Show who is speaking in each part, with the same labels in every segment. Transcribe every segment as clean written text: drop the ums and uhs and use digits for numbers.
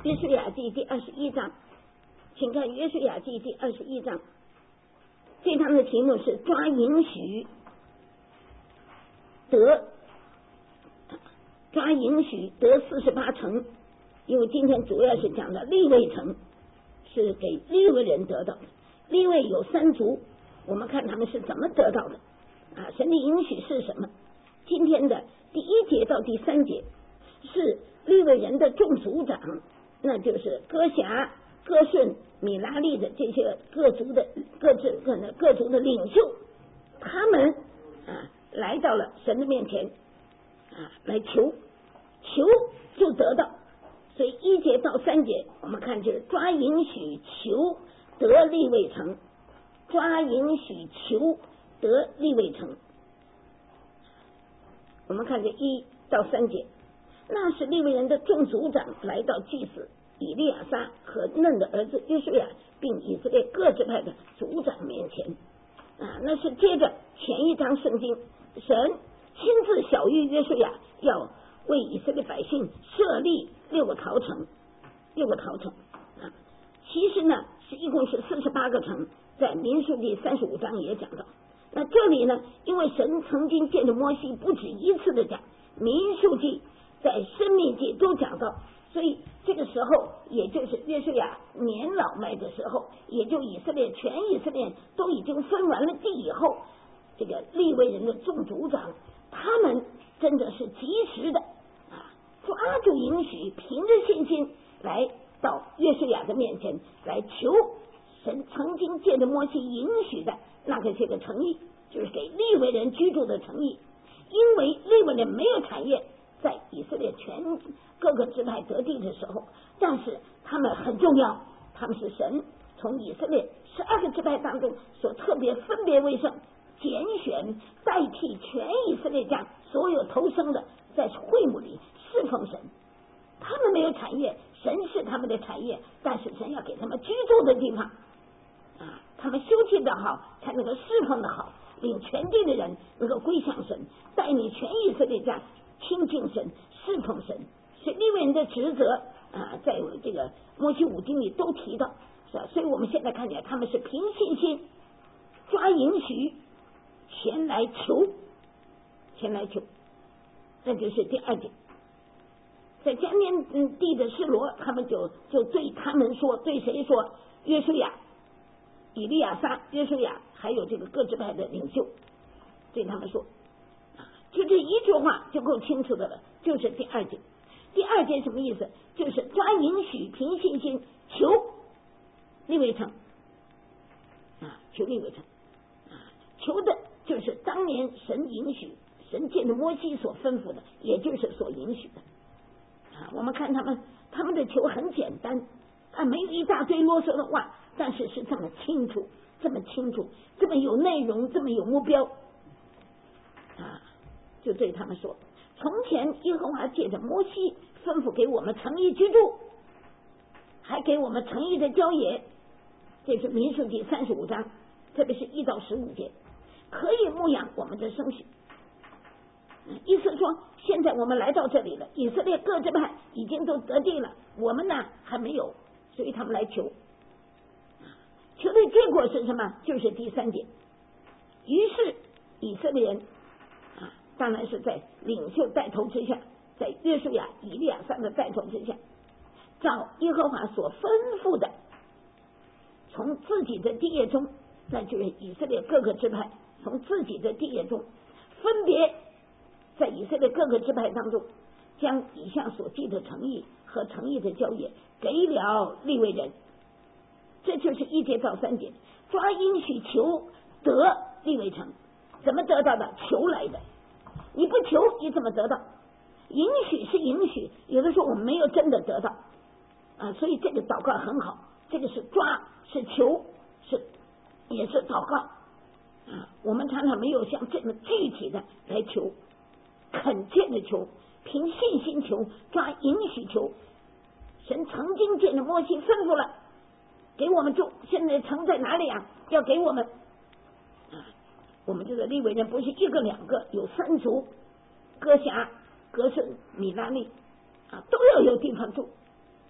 Speaker 1: 约书亚记第21章，请看约书亚记第21章，这章的题目是抓应许得48城，因为今天主要是讲的利未城是给利未人得到的。利未有3族，我们看他们是怎么得到的啊？神的应许是什么？今天的第1节到第3节是利未人的众族长，那就是哥辖、哥顺、米拉利的这些各族的领袖，他们来到了神的面前来求就得到。所以1节到3节我们看就是抓应许求得利未城，抓应许求得利未城。我们看这1到3节，那是利未人的众族长来到祭司以利亚撒和嫩的儿子约书亚并以色列各支派的族长面前那是接着前一章圣经，神亲自晓谕约书亚要为以色列百姓设立6个逃城其实呢是一共是48个城，在民数记35章也讲到。那这里呢，因为神曾经借着摩西不止一次的讲，民数记在申命记都讲到，所以这个时候也就是约书亚年老迈的时候，也就全以色列都已经分完了地以后，这个利未人的众族长他们真的是及时的抓住应许，凭着信心来到约书亚的面前来求神曾经借着摩西应许的那个这个城邑，就是给利未人居住的城邑。因为利未人没有产业，在以色列全各个支派得地的时候，但是他们很重要，他们是神从以色列12个支派当中所特别分别为圣拣选，代替全以色列家所有投生的在会幕里侍奉神。他们没有产业，神是他们的产业，但是神要给他们居住的地方他们休息的好，才能够侍奉的好，令全地的人能够归向神，带领全以色列家亲近神，侍奉神。所以利未人的职责在这个摩西5经里都提到，是吧？所以我们现在看见他们是凭信心抓应许前来求，这就是第2节。在迦南地的示罗，他们就对他们说，对谁说？约书亚、以利亚撒、约书亚还有这个各支派的领袖，对他们说就这一句话就够清楚的了，就是第2节。第2节什么意思？就是抓应许凭信心求利未城求利未城求的就是当年神应许，神借着摩西所吩咐的，也就是所应许的我们看他们的求很简单没有一大堆啰嗦的话，但是是这么清楚，这么有内容，这么有目标就对他们说，从前耶和华借着摩西吩咐给我们城邑居住，还给我们城邑的郊野，这是民数记35章，特别是1到15节，可以牧养我们的生息。意思说现在我们来到这里了，以色列各支派已经都得地了，我们呢还没有，所以他们来求的结果是什么？就是第3节。于是以色列人当然是在领袖带头之下，在约书亚、以利亚撒的带头之下，照耶和华所吩咐的，从自己的地业中，那就是以色列各个支派从自己的地业中分别在以色列各个支派当中，将以下所记的城邑和城邑的郊野给了利未人。这就是1节到3节，抓应许求得利未城。怎么得到的？求来的。你不求你怎么得到？应许是应许，有的时候我们没有真的得到所以这个祷告很好，这个是抓，是求，也是祷告我们常常没有像这么具体的来求，恳切的求，凭信心求，抓应许求。神曾经借着摩西吩咐了给我们住，现在城在哪里要给我们我们这个利未人不是1个2个，有3族，哥辖、哥顺、米拉利都要有地方住，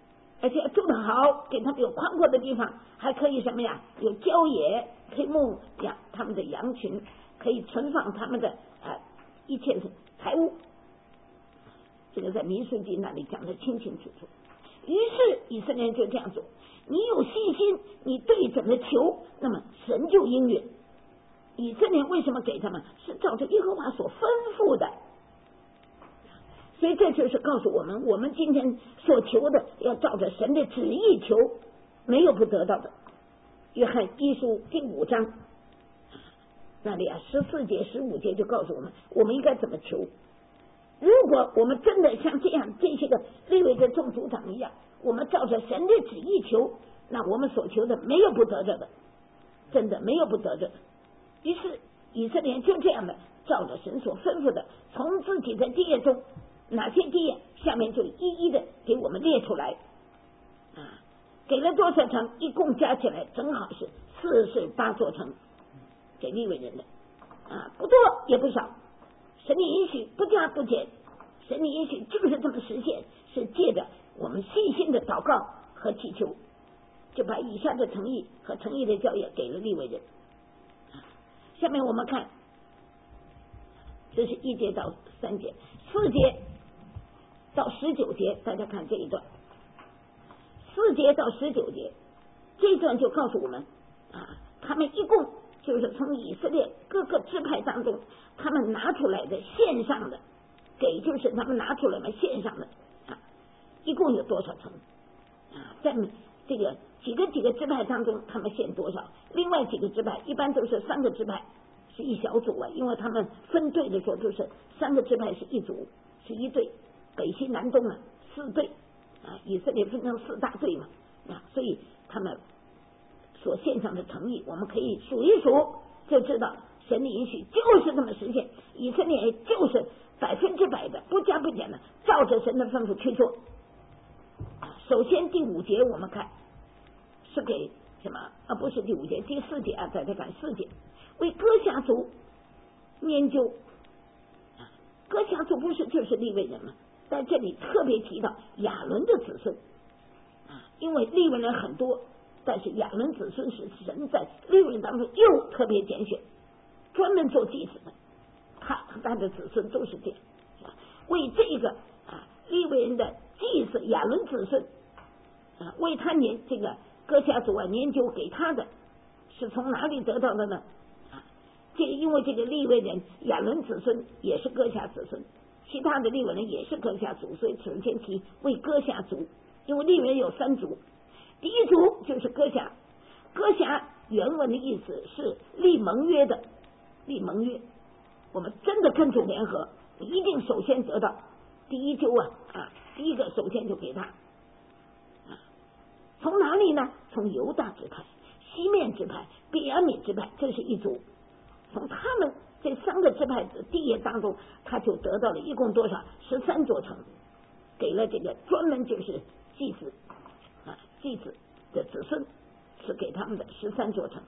Speaker 1: 而且住得好，给他们有宽阔的地方，还可以什么呀？有郊野，可以牧养他们的羊群，可以存放他们的一切财物。这个在民数记那里讲得清清楚楚。于是以色列人就这样做，你有信心，你对准了求，那么神就应允。以色列为什么给他们？是照着耶和华所吩咐的。所以这就是告诉我们，我们今天所求的要照着神的旨意求，没有不得到的。约翰一书第5章那里14节15节就告诉我们，我们应该怎么求。如果我们真的像这样这些个利未的众族长一样，我们照着神的旨意求，那我们所求的没有不得着的，真的没有不得着的。于是以色列人就这样的照着神所吩咐的，从自己的地业中哪些地业，下面就一一的给我们列出来给了多少城，一共加起来正好是48座城给利未人的不多也不少。神的允许不加不减，神的允许就是这么实现，是借着我们信心的祷告和祈求，就把以下的诚意和诚意的教业给了利未人。下面我们看，这是1节到3节，4节到19节，大家看这一段，4节到19节这一段就告诉我们他们一共就是从以色列各个支派当中，他们拿出来的献上的，给就是他们拿出来的献上的一共有多少城在这个几个支派当中，他们献多少？另外几个支派一般都是3个支派是一小组因为他们分队的时候就是3个支派是一组，是一队，北西南东4队以色列分成4大队嘛所以他们所献上的诚意，我们可以数一数就知道，神的允许就是这么实现，以色列就是100%的不加不减的照着神的吩咐去做。首先第5节我们看是给什么不是第5节，第4节大家看4节，为歌辖族研究歌辖族不是就是利未人吗？在这里特别提到亚伦的子孙因为利未人很多，但是亚伦子孙是神在利未人当中又特别拣选，专门做祭司的，他的子孙都是这样为这个利未人的祭司亚伦子孙为他这个歌辖族研究给他的是从哪里得到的呢？因为这个利未人亚伦子孙也是歌辖子孙，其他的利未人也是歌辖族，所以首先提为歌辖族，因为利未人有3族，第一族就是歌辖，歌辖原文的意思是立盟约的，立盟约，我们真的跟主联合，一定首先得到第一揪第一个首先就给他从哪里呢？从犹大支派、西面支派、便雅悯支派，这是一族，从他们这3个支派的地业当中，他就得到了一共多少13座城，给了这个专门就是祭司祭司的子孙，是给他们的13座城，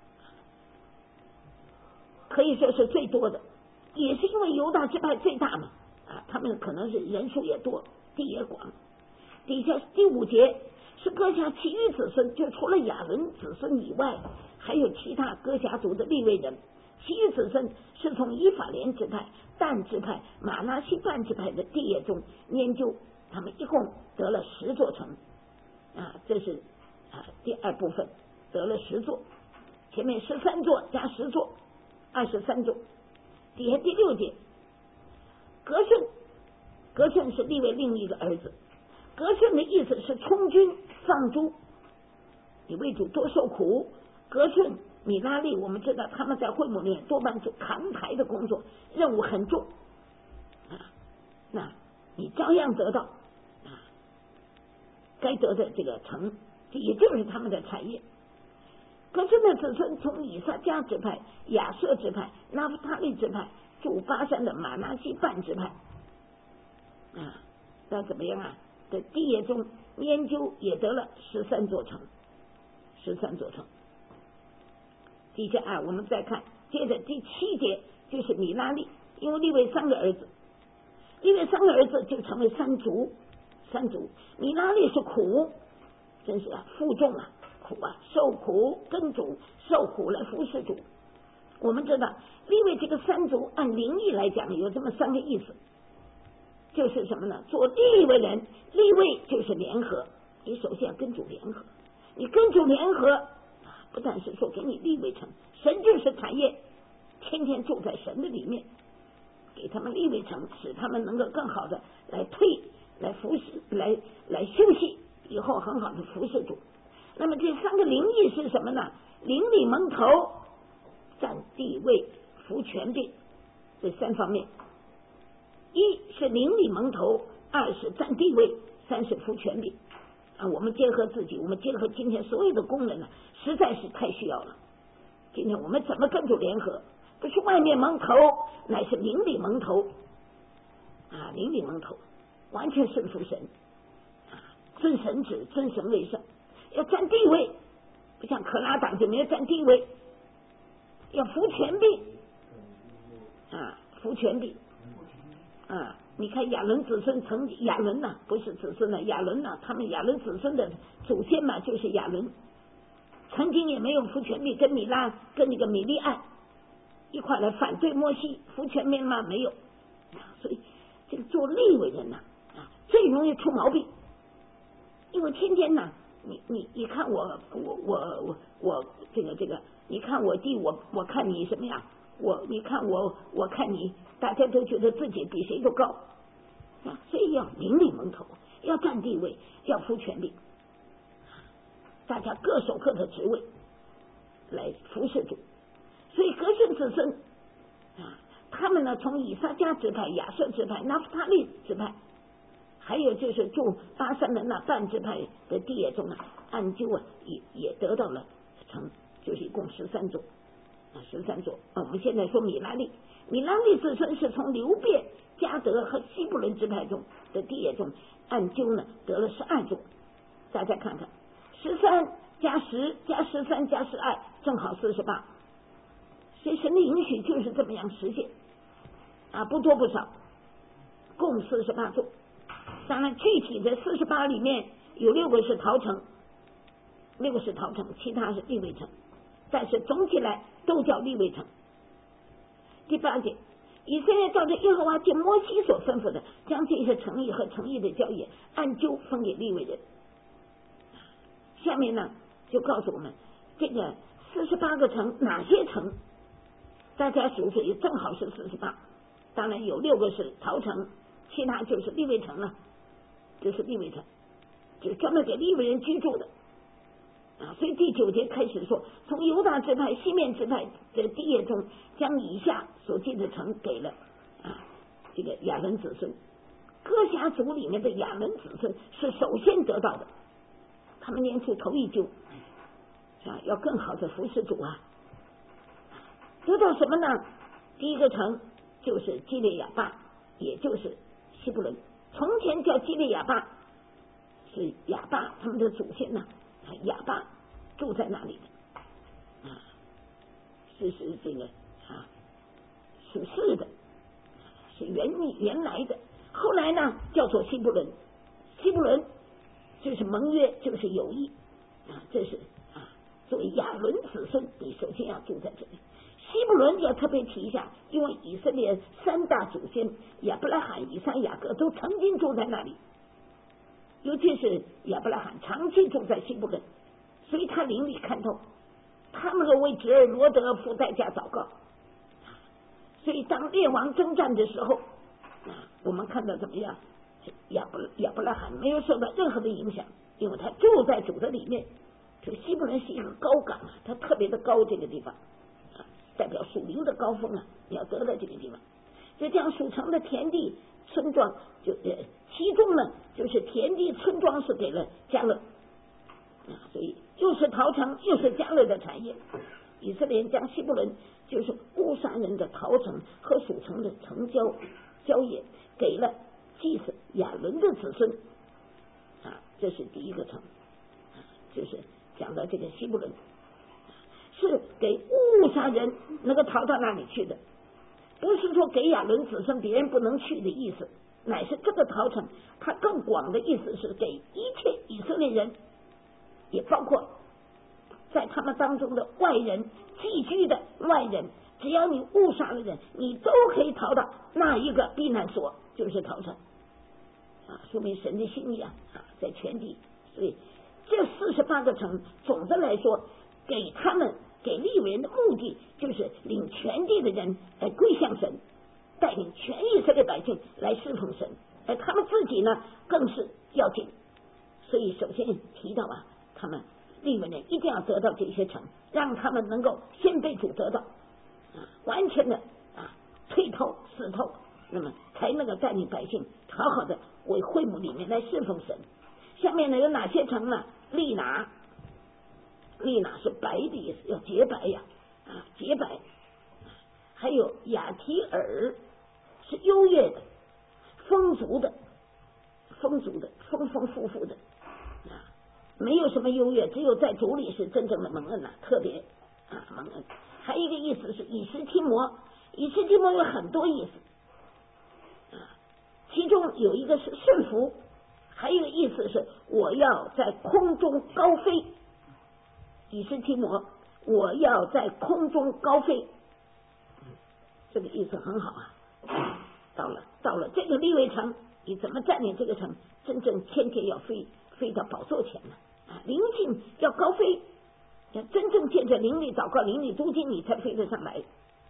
Speaker 1: 可以说是最多的，也是因为犹大支派最大嘛他们可能是人数也多，地也广。底下第5节是歌辖其余子孙，就除了亚伦子孙以外，还有其他歌辖族的利未人，其余子孙是从以法莲支派、但支派、马拿西半支派的地业中研究，他们一共得了10座城这是第2部分，得了10座，前面13座加10座23座。底下第6节革顺是利未另一个儿子，革顺的意思是充军放猪，你为主多受苦。革顺米拉利我们知道他们在会幕里面多半是扛台的工作，任务很重那你照样得到该得的这个城，这也就是他们的产业。革顺的子孙从以撒迦支派、亚瑟支派、拿弗他利支派、住巴山的马拿西半支派那怎么样在地业中研究也得了13座城，13座城。底下我们再看，接着第7节就是米拉利，因为利未3个儿子，利未3个儿子就成为3族三族。米拉利是苦，真是负重啊，苦啊，受苦跟主，受苦来服侍主。我们知道利未这个三族按灵义来讲有这么三个意思，就是什么呢？做利未人，利未就是联合，你首先要跟主联合，你跟主联合，不但是说给你利未城，神就是产业，天天住在神的里面，给他们利未城，使他们能够更好的来来服侍，来休息，以后很好的服侍主。那么这三个灵义是什么呢？灵里蒙头，占地位，服权柄，这三方面。一是灵里蒙头，二是占地位，三是服权柄。我们结合自己，我们结合今天所有的工人呢，实在是太需要了。今天我们怎么跟主联合？不是外面蒙头，乃是灵里蒙头灵里蒙头，完全顺服神尊神旨，尊神为圣，要占地位，不像可拉党就没有占地位，要服权柄服权柄你看亚伦子孙亚伦不是子孙亚伦他们亚伦子孙的祖先嘛，就是亚伦，曾经也没有服权柄，跟米拉跟那个米利暗一块来反对摩西，服权柄嘛没有，所以这个做利未人最容易出毛病，因为天天你看我这个，你看我弟我看你什么呀？你看我看你，大家都觉得自己比谁都高所以要灵里蒙头，要占地位，要服权柄，大家各守各的职位来服侍主。所以革顺子孙他们呢，从以撒迦支派、亚设支派、拿弗他利支派，还有就是住巴珊的那半支派的地业中按旧也得到了就是一共13座13座我们现在说米拉利子孙是从流便、迦得和西布伦支派中的地业中按旧呢得了12座。大家看看13加10加13加12正好48，所以神的允许就是这么样实现不多不少，共48座。当然具体的48里面有6个是逃城，6个是逃城，其他是利未城，但是总起来都叫利未城。第8节，以色列照着耶和华借摩西所吩咐的，将这些城邑和城邑的郊野按旧分给利未人。下面呢就告诉我们这个48个城哪些城，大家数数也正好是48，当然有6个是逃城，其他就是利未城了，就是利未城，就专门给利未人居住的所以第9节开始说，从犹大支派、西面支派的地业中，将以下所记的城给了这个亚伦子孙。哥辖族里面的亚伦子孙是首先得到的，他们年初头一揪要更好的服侍主得到什么呢？第一个城就是基列亚巴，也就是西布伦。从前叫基列亚巴，是亚巴他们的祖先亚巴住在那里的是这个属世的，是原来的。后来呢叫做西布伦，西布伦就是盟约，就是友谊这是作为亚伦子孙，你首先要住在这里。西布伦要特别提一下，因为以色列3大祖先亚伯拉罕、以撒、雅各都曾经住在那里，尤其是亚伯拉罕长期住在西布伦，所以他灵里看透，他们为侄儿罗德付代价祷告。所以当列王征战的时候我们看到怎么样，亚伯拉罕没有受到任何的影响，因为他住在主的里面。这个西布伦是一个高岗它特别的高，这个地方代表属灵的高峰你要得到这个地方。就这样属城的田地村庄其中呢就是田地村庄是给了迦勒所以又是逃城又是迦勒的产业。以色列人将西布伦就是乌撒人的逃城和属城的城郊野给了祭司亚伦的子孙这是第一个城就是讲到这个西布伦是给乌撒人能够逃到那里去的，不是说给亚伦子孙别人不能去的意思乃是这个逃城，它更广的意思是给一切以色列人，也包括在他们当中的外人，寄居的外人，只要你误杀了人，你都可以逃到那一个避难所，就是逃城啊，说明神的心意啊，在全地。所以这48个城，总的来说，给他们给利未人的目的，就是领全地的人来归向神，带领全以色列百姓来侍奉神，而他们自己呢，更是要紧。所以首先提到啊，他们利未人一定要得到这些城，让他们能够先被主得到完全的退透死透，那么才能够带领百姓好好的为会幕里面来侍奉神。下面呢有哪些城呢？利拿是白的意思，要洁白呀洁白。还有亚提尔是优越的、丰足的、丰丰富富的没有什么优越，只有在主里是真正的蒙恩特别蒙恩。还有一个意思是以实提摩，以实提摩有很多意思其中有一个是顺服，还有一个意思是我要在空中高飞，以实提摩，我要在空中高飞，这个意思很好到了这个利未城，你怎么占领这个城？真正天天要飞到宝座前呢灵性要高飞，要真正借着灵力祷告、灵力读经，你才飞得上来。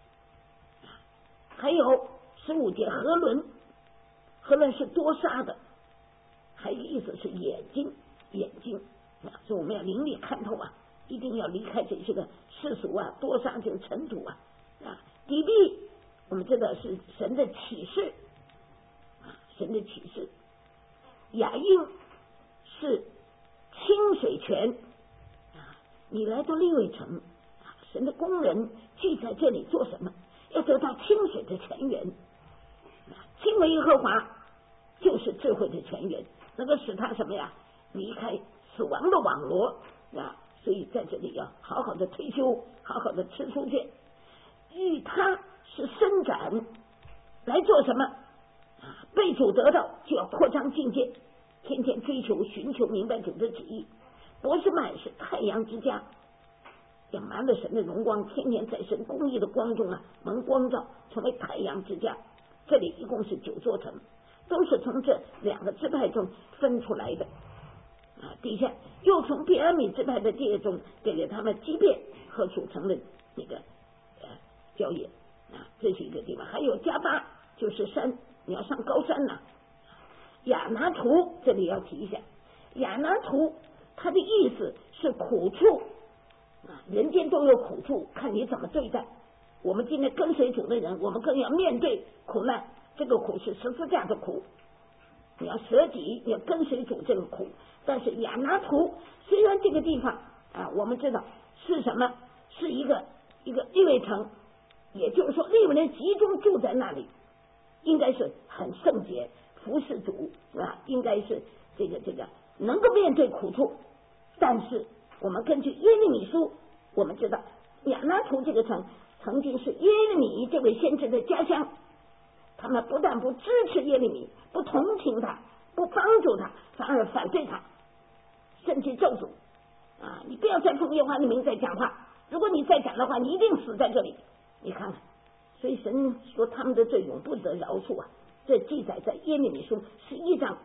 Speaker 1: 还有15节河伦是多杀的，还有一个意思是眼睛所以我们要灵力看透一定要离开这些个世俗多杀就是尘土底壁我们知道是神的启示雅音是清水泉你来到利未城神的工人聚在这里做什么？要得到清水的泉源敬畏耶和华就是智慧的泉源，能够使他什么呀？离开死亡的网罗所以在这里要好好的退休，好好的吃出去，与他是伸展来做什么？被主得到就要扩张境界，天天追求寻求明白主的旨意。伯示麦是太阳之家，要满了神的荣光，天天在神公义的光中蒙光照，成为太阳之家。这里一共是9座城，都是从这2个支派中分出来的底下又从便雅悯支派的地中给了他们基遍和属城的那个郊野这是一个地方。还有加巴就是山，你要上高山亚拿图这里要提一下，亚拿图它的意思是苦处人间都有苦处，看你怎么对待。我们今天跟随主的人，我们更要面对苦难，这个苦是十字架的苦，你要舍己，你要跟随主这个苦。但是亚拿图虽然这个地方我们知道是什么，是一个利未城，也就是说利未人集中住在那里，应该是很圣洁，服侍主应该是这个能够面对苦处。但是我们根据耶利米书，我们知道亚拿图这个城曾经是耶利米这位先知的家乡，他们不但不支持耶利米，不同情他，不帮助他，反而反对他，甚至咒诅你不要再奉耶和华的名再讲话，如果你再讲的话，你一定死在这里。你看看，所以神说他们的罪永不得饶恕这记载在耶利米书11章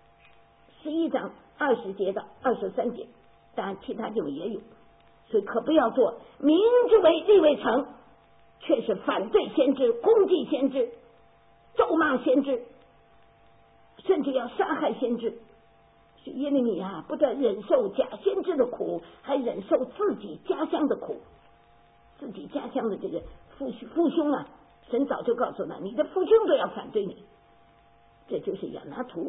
Speaker 1: 20节到23节，当然其他地方也有。所以可不要做明之为利未城，却是反对先知、攻击先知、咒骂先知，甚至要杀害先知。耶利米不但忍受假先知的苦，还忍受自己家乡的苦，自己家乡的这个父兄神早就告诉他，你的父兄都要反对你。这就是亚拿图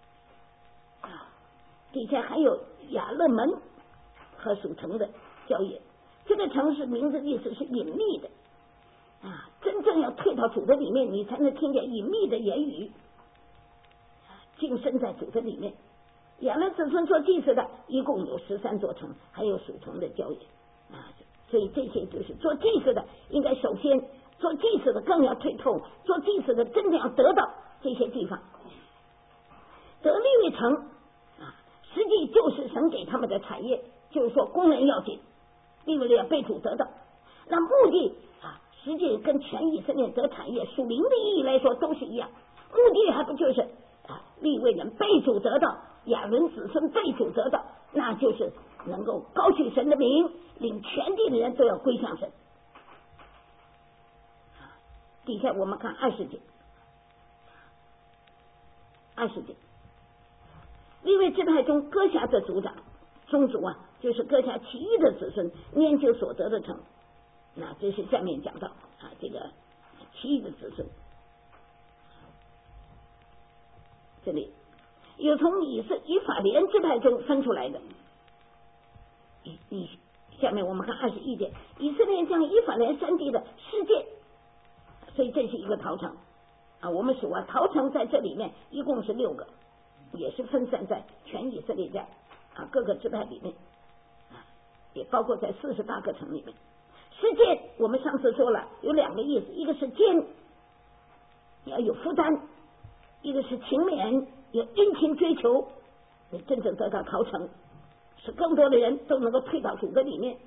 Speaker 1: 底下还有亚勒门和属城的郊野，这个城市名字意思是隐秘的真正要退到主的里面，你才能听见隐秘的言语，竟身在主的里面。亚伦子孙做祭司的一共有13座城，还有属城的郊野所以这些就是做祭司的应该首先做祭司的更要退透，做祭司的真的要得到这些地方， 得利未城啊，实际就是神给他们的产业，就是说工人要紧，利未人被主得到，那目的啊，实际跟全以色列得产业属灵的意义来说都是一样，目的还不就是啊，利未人被主得到，亚伦子孙被主得到，那就是能够高举神的名，令全地的人都要归向神。底下我们看20节，20节，利未支派中歌辖的族长宗族啊，就是歌辖其余的子孙年久所得的城。那这是下面讲到啊，这个其余的子孙，这里有从以法莲支派中分出来的。下面我们看21节，以色列将以法莲山地的世界，所以这是一个逃城啊。我们数啊，逃城在这里面一共是6个，也是分散在全以色列家啊各个支派里面啊，也包括在48个城里面。世界我们上次说了有2个意思，一个是坚，你要有负担；一个是勤勉，有殷勤追求，你真正得到逃城，使更多的人都能够退到主的里面，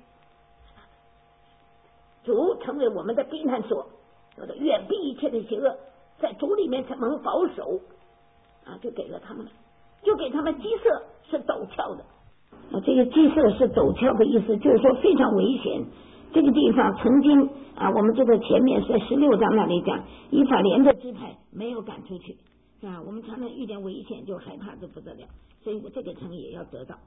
Speaker 1: 主成为我们的避难所，远避一切的邪恶，在主里面才能保守啊，就给了他们，就给他们基色是陡峭的啊，这个基色是陡峭的意思，就是说非常危险。这个地方曾经啊，我们这个前面在16章那里讲，以法莲的支派没有赶出去啊，我们常常遇见危险就害怕的不得了，所以我这个城也要得到。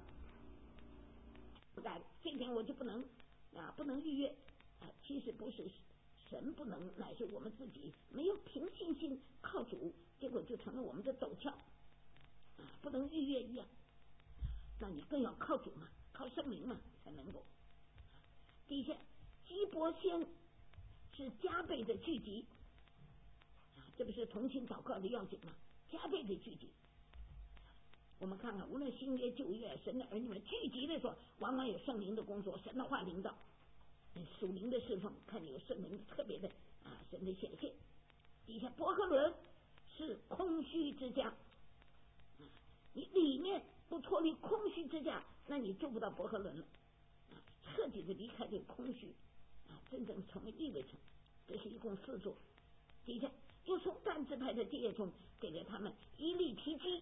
Speaker 1: 这点我就不能逾越啊，其实不是神不能，乃是我们自己没有凭信心靠主，结果就成了我们的陡峭啊，不能逾越一样。那你更要靠主嘛，靠圣灵嘛，才能够。底下基伯先是加倍的聚集啊，这不是同心祷告的要紧吗？加倍的聚集。我们看看，无论新约旧约，神的儿女们聚集的时候，往往有圣灵的工作，神的话领导，属灵的侍奉，看你有圣灵特别的啊，神的显现。底下伯克伦是空虚之家，你里面不脱离空虚之家，那你做不到伯克伦了啊，彻底的离开这个空虚啊，真正成为利未城。这是一共4座。底下又从但支派的地业中给了他们伊利提基。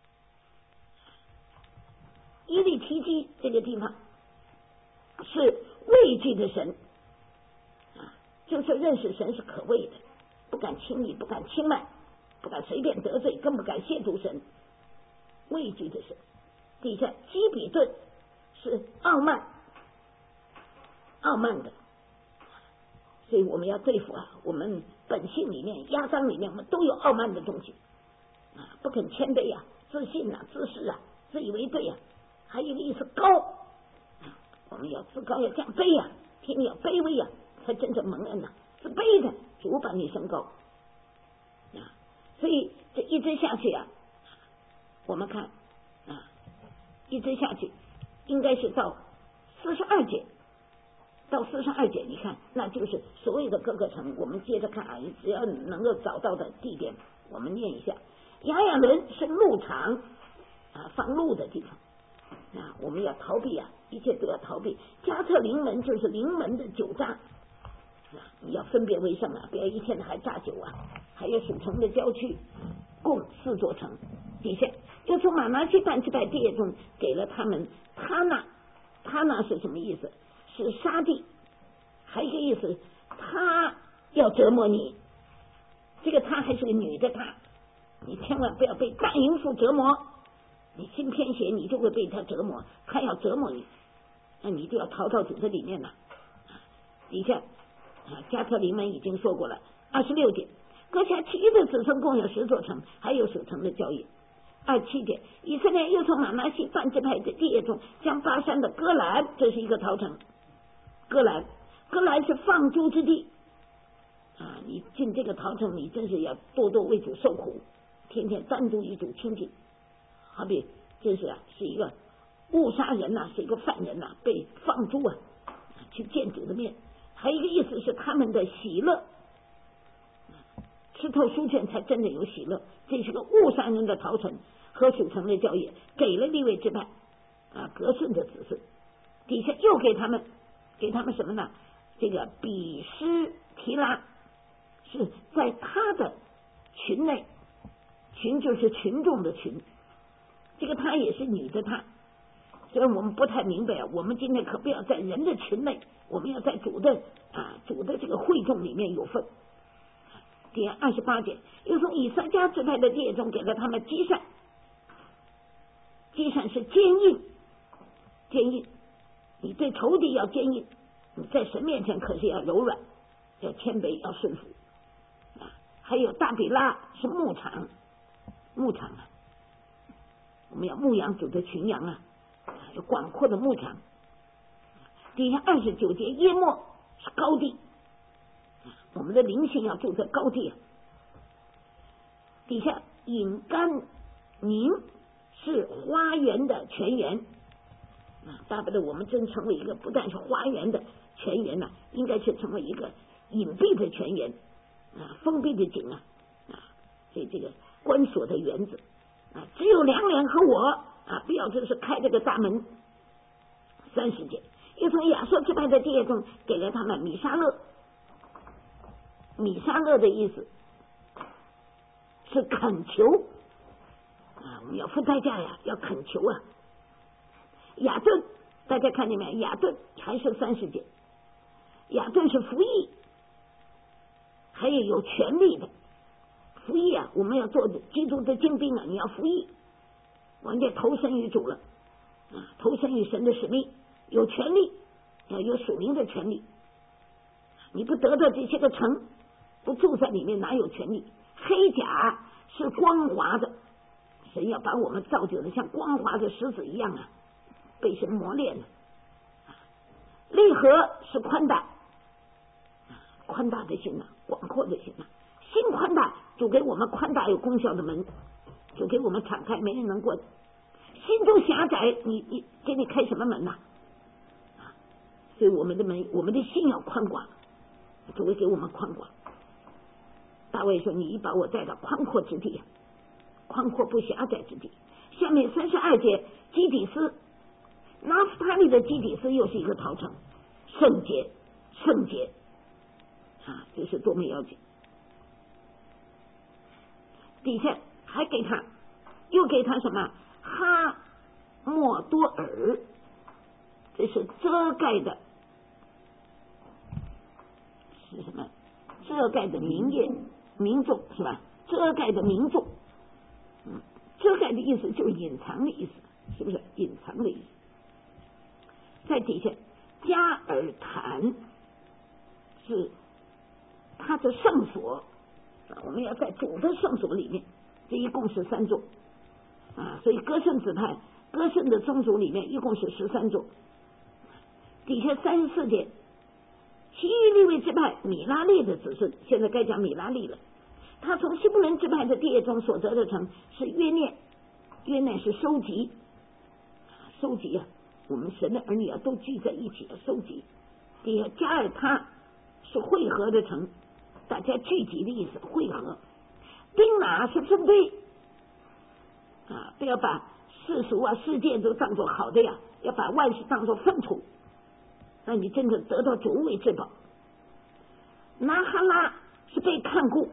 Speaker 1: 伊利提基这个地方是畏惧的神啊，就是认识神是可畏的，不敢轻易，不敢轻慢，不敢随便得罪，更不敢亵渎神，畏惧的神。底下基比顿是傲慢的，所以我们要对付啊，我们本性里面压章里面我们都有傲慢的东西啊，不肯谦卑啊，自信啊，自私啊，自以为对啊，还有一个意思高啊，我们要自高要降卑啊，天天要卑微啊，才真正蒙恩啊，自卑的主把你升高啊，所以这一直下去啊，我们看啊，一直下去应该是到42节。到42节，你看，那就是所谓的各个城。我们接着看啊，只要能够找到的地点，我们念一下。亚伦是鹿场啊，放鹿的地方啊，我们要逃避啊，一切都要逃避。加特灵门就是灵门的酒榨啊，你要分别为圣啊，不要一天还榨酒啊。还有属城的郊区，共4座城。底下又从马拿西但支派地业中给了他们他那是什么意思？是杀地，还有一个意思，他要折磨你。这个他还是个女的他，你千万不要被大淫妇折磨，你心偏邪，你就会被他折磨，他要折磨你，那你就要逃到主的里面了。底下啊，加特林门已经说过了，26节，阁下其余的子孙共有10座城，还有属城的交易。27节，以色列又从马拿西但支派的地业中将巴山的戈兰，这是一个逃城。戈兰是放猪之地啊！你进这个逃城，你真是要多多为主受苦，天天单独与主亲近。好比真是啊，是一个误杀人呐，是一个犯人呐，被放猪啊，去见主的面。还有一个意思是他们的喜乐，吃透书卷才真的有喜乐。这是个误杀人的逃城， 和属城的郊野，给了利未支派革顺的子孙。底下又给他们什么呢？这个比施提拉是在他的群内，群就是群众的群，这个他也是女的他。虽然我们不太明白我们今天可不要在人的群内，我们要在主的这个会众里面有份。第28节，又从以撒家支派的地中给了他们积善，积善是坚硬，你对仇敌要坚硬，你在神面前可是要柔软，要谦卑，要顺服还有大比拉是牧场我们要牧养主的群羊有广阔的牧场。底下29节，耶莫是高地，我们的灵性要住在高地。底下引甘宁是花园的泉源巴不得我们真成为一个不但是花园的泉源应该是成为一个隐蔽的泉源封闭的井所以这个关锁的园子只有两脸和我不要就是开这个大门。30节，又从亚瑟支派的地中给了他们米沙勒的意思是恳求我们要付代价要恳求雅顿大家看见没有？雅顿还是30节，雅顿是服役，还有权力的服役我们要做基督的精兵你要服役，完全投身于主了投身于神的使命，有权利，要有属灵的权利。你不得到这些个城，不住在里面，哪有权利？黑甲是光滑的，神要把我们造就的像光滑的石子一样被神磨练了。利河是宽大的心广阔的心心宽大，就给我们宽大有功效的门，就给我们敞开，没人能关。心中狭窄，你给你开什么门所以我们的门，我们的心要宽广，就会给我们宽广。大卫说：“你把我带到宽阔之地，宽阔不狭窄之地。”下面32节，基底斯，拿弗他利的基底斯又是一个逃城，圣洁这是多么要紧。底下还给他，又给他什么？哈莫多尔，这是遮盖的，是什么？遮盖的民众是吧？遮盖的民众，遮盖的意思就是隐藏的意思，是不是？隐藏的意思。在底下，加尔坦是他的圣所，我们要在主的圣所里面，这一共是3座所以歌圣子派，歌圣的宗族里面一共是13座。底下34节，其余利未支派米拉利的子孙，现在该讲米拉利了。他从西布伦支派的地业中所得的城是约念是收集我们神的儿女都聚在一起收集。底下加尔他是汇合的城，大家聚集的意思，汇合。丁拿是分堆不要把世俗世界都当作好的要把万事当作粪土，那你真正得到主为至宝。拿哈拉是被看顾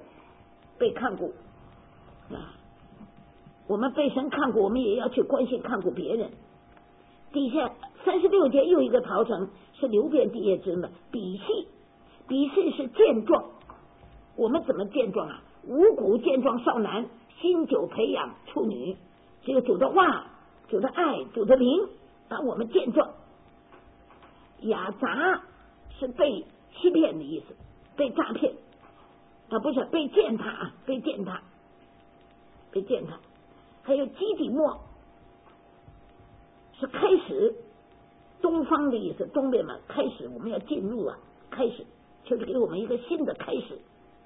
Speaker 1: 我们被神看顾，我们也要去关心看顾别人。底下36节又一个逃城是流便地业之的比细是健壮，我们怎么健壮五谷健壮少男，新酒培养处女，只有主的话、主的爱、主的灵把我们健壮。雅杂是被欺骗的意思，被诈骗不是被践踏，被践踏。还有基底末是开始，东方的意思，东边嘛，开始我们要进入开始就是给我们一个新的开始。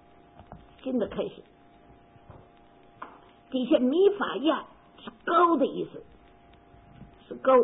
Speaker 1: 底下米法亚是高的意思，是高。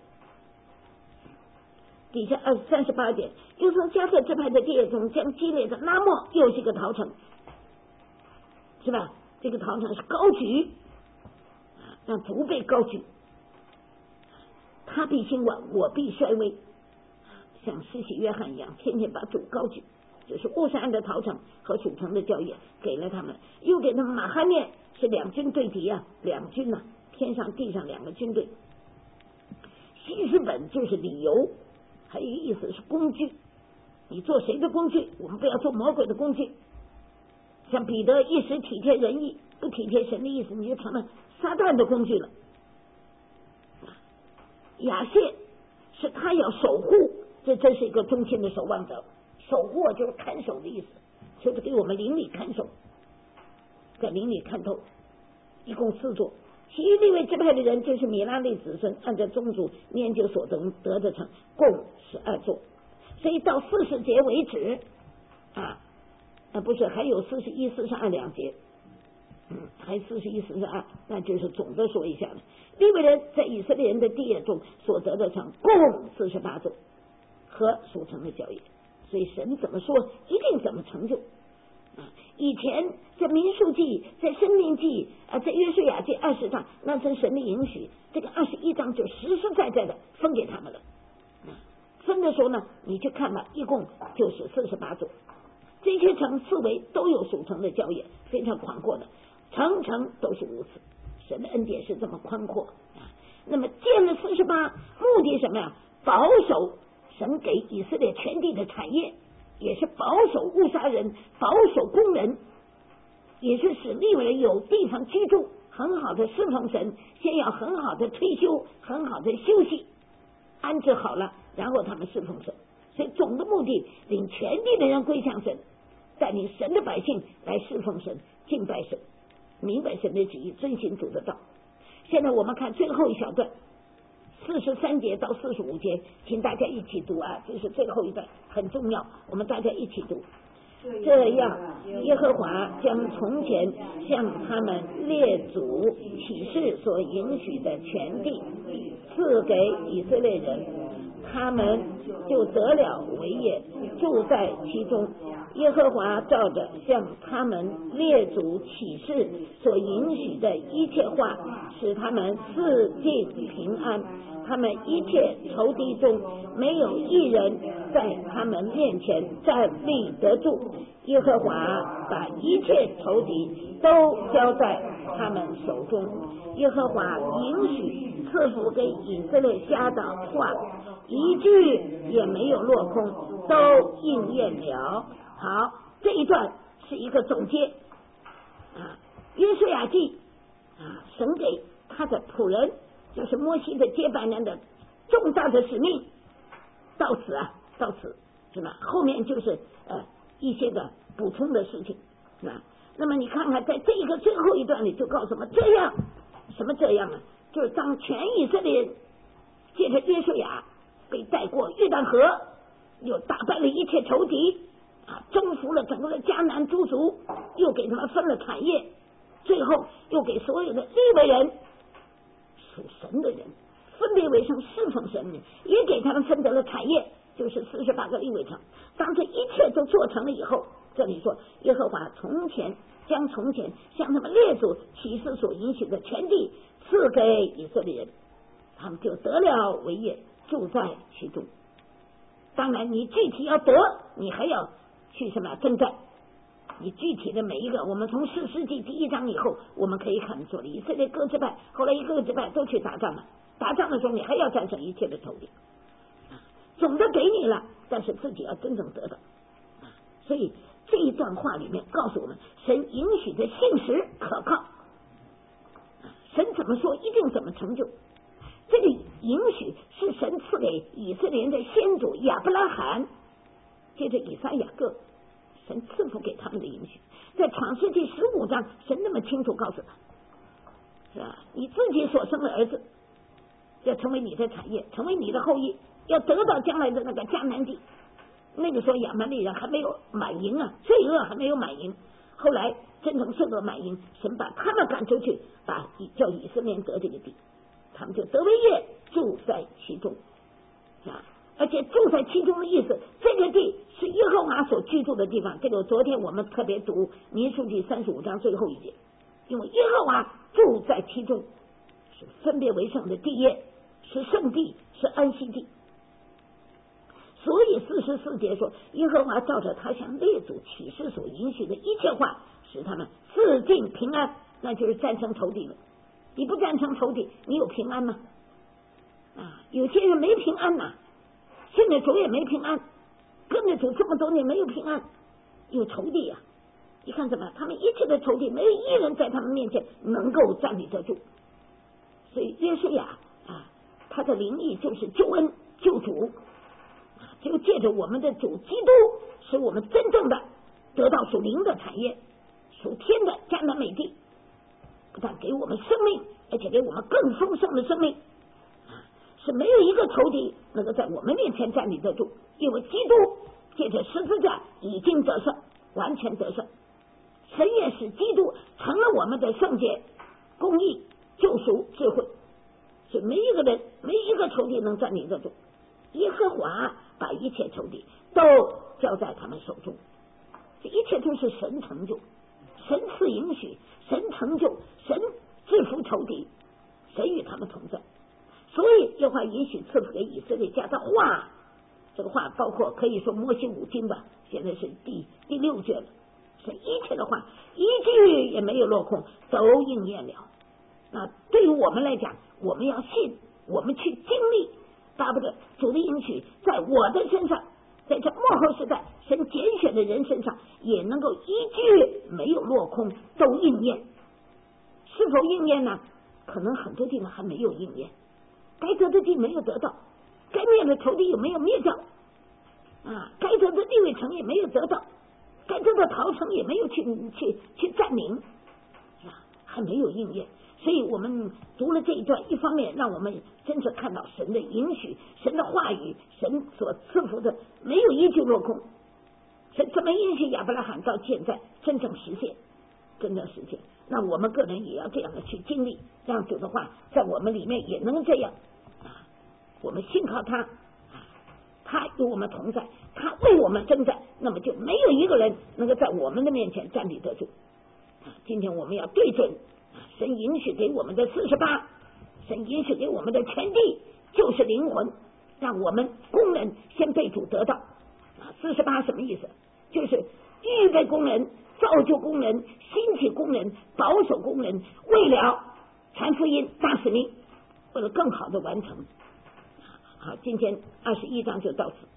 Speaker 1: 底下38节，又从加特支派的地业中将基列的拉莫又是一个逃城，是吧？这个逃城是高举让主被高举，他必兴旺，我必衰微，像施洗约翰一样，天天把主高举。就是乌沙安的逃城和属城的教业给了他们，又给他们马哈念，是两军对敌啊，两军啊，天上地上两个军队。希实本就是理由，还有一个意思是工具，你做谁的工具？我们不要做魔鬼的工具。像彼得一时体贴人意，不体贴神的意思，你就成了撒旦的工具了。亚谢是他要守护，这真是一个忠心的守望者。守护就是看守的意思，就是给我们邻里看守，在邻里看透，一共4座。其余利未支派的人就是米拉利子孙，按照宗族研究所得的城，共12座。所以到40节为止不是还有41、42两节，还41、42，那就是总的说一下了。利未人在以色列人的地业中所得的城，共48座和属城的教业。所以神怎么说，一定怎么成就。以前在民数记、在申命记在约书亚记20章，那是神的允许，这个21章就实实在在的分给他们了。分的时候呢，你去看吧，一共就是48座。这些城四围都有属城的教业，非常宽阔的，城城都是如此。神的恩典是这么宽阔那么建了48，目的什么呀？保守神给以色列全地的产业，也是保守误杀人，保守工人，也是使利未人有地方居住，很好的侍奉神，先要很好的退休，很好的休息，安置好了，然后他们侍奉神。所以总的目的，领全地的人归向神，带领神的百姓来侍奉神，敬拜神，明白神的旨意，遵行主的道。现在我们看最后一小段，43节到45节，请大家一起读这是最后一段，很重要，我们大家一起读。这样，耶和华将从前向他们列祖起誓所应许的全地赐给以色列人，他们就得了为业，住在其中。耶和华照着向他们列祖起誓所应许的一切话，使他们四境平安。他们一切仇敌中没有一人在他们面前站立得住。耶和华把一切仇敌都交在他们手中。耶和华允许赐福给以色列家的话，一句也没有落空，都应验了。好，这一段是一个总结约书亚记神给他的仆人，就是摩西的接班人的重大的使命，到此是吧？后面就是一些个补充的事情是吧？那么你看看，在这个最后一段里就告诉我们，这样什么这样就是当全以色列人借着约书亚被带过约旦河，又打败了一切仇敌征服了整个的迦南诸族，又给他们分了产业，最后又给所有的利未人，属神的人分别为圣侍奉神的，也给他们分得了产业，就是48个利未城。当这一切都做成了以后，这里说耶和华从前向他们列祖起誓所应许的全地赐给以色列人，他们就得了为业，住在其中。当然你具体要得，你还要去什么征战，你具体的每一个，我们从士师记第1章以后，我们可以看出了以色列各支派后来一个支派都去打仗了，打仗的时候你还要战胜一切的仇敌，总的给你了，但是自己要真正得到。所以这一段话里面告诉我们，神允许的信实可靠，神怎么说一定怎么成就。这个允许是神赐给以色列人的先祖亚伯拉罕，接着以撒雅各，神赐福给他们的允许。在创世纪15章，神那么清楚告诉他，是吧？你自己所生的儿子要成为你的产业，成为你的后裔，要得到将来的那个迦南地。那个时候亚玛力人还没有满盈罪恶还没有满盈，后来真正罪恶满盈，神把他们赶出去，把叫以色列人得这个地，他们就得为业，住在其中而且住在其中的意思，这个地是耶和华所居住的地方。这个昨天我们特别读民数记35章最后一节，因为耶和华住在其中是分别为圣的地业，是圣地，是安息地。所以44节说，耶和华照着他向列祖启示所允许的一切话，使他们自尽平安，那就是战胜仇敌了。你不战胜仇敌，你有平安吗？有些人没平安呐，现在主也没平安，跟着主这么多年没有平安，有仇敌呀。你看怎么样？他们一切的仇敌，没有一人在他们面前能够站立得住。所以约书亚他的灵意就是救恩救主，就借着我们的主基督，使我们真正的得到属灵的产业，属天的迦南美地，不但给我们生命，而且给我们更丰盛的生命。是没有一个仇敌能够在我们面前站立得住，因为基督借着十字架已经得胜，完全得胜。神也使基督成了我们的圣洁、公义、救赎、智慧，所以没一个人、没一个仇敌能站立得住。耶和华把一切仇敌都交在他们手中，这一切都是神成就，神赐允许，神成就，神制服仇敌，神与他们同在。所以耶和华允许赐福给以色列家的话，这个话包括可以说摩西五经吧，现在是第6卷了。是一切的话一句也没有落空，都应验了。那对于我们来讲，我们要信，我们去经历，巴不得主的应许在我的身上，在这末后时代神拣选的人身上也能够一句没有落空，都应验。是否应验呢？可能很多地方还没有应验，该得的地没有得到，该灭的仇敌有没有灭掉该得的地位城也没有得到，该得的逃城也没有去占领还没有应验。所以我们读了这一段，一方面让我们真正看到神的应许，神的话语，神所赐福的没有一句落空。神怎么应许亚伯拉罕到现在真正实现，那我们个人也要这样的去经历，让主的话在我们里面也能这样我们信靠他，他与我们同在，他为我们征战，那么就没有一个人能够在我们的面前站立得住。今天我们要对准神允许给我们的48，神允许给我们的全地，就是灵魂，让我们工人先被主得到48什么意思？就是预备工人，造就工人，兴起工人，保守工人，为了传福音大使命，为了更好的完成。好，今天21章就到此。